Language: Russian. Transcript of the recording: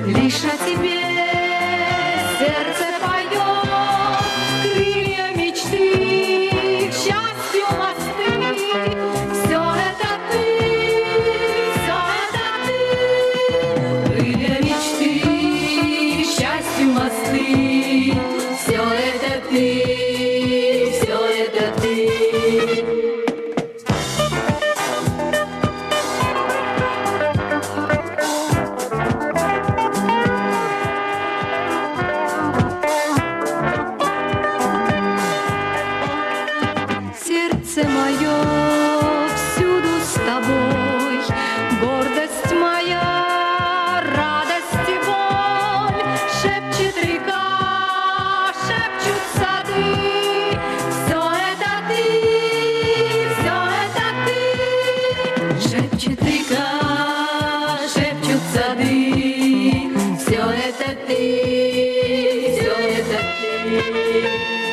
Лишь о тебе сердце поет, крылья мечты, к счастью мосты. Все это ты, все это ты, крылья мечты, к счастью мосты. Все это ты, все это ты. Сердце мое всюду с тобой, гордость моя, радость и боль. Шепчет река, шепчут сады, все это ты, все это ты. Шепчет река, шепчут сады, все это ты, все это ты.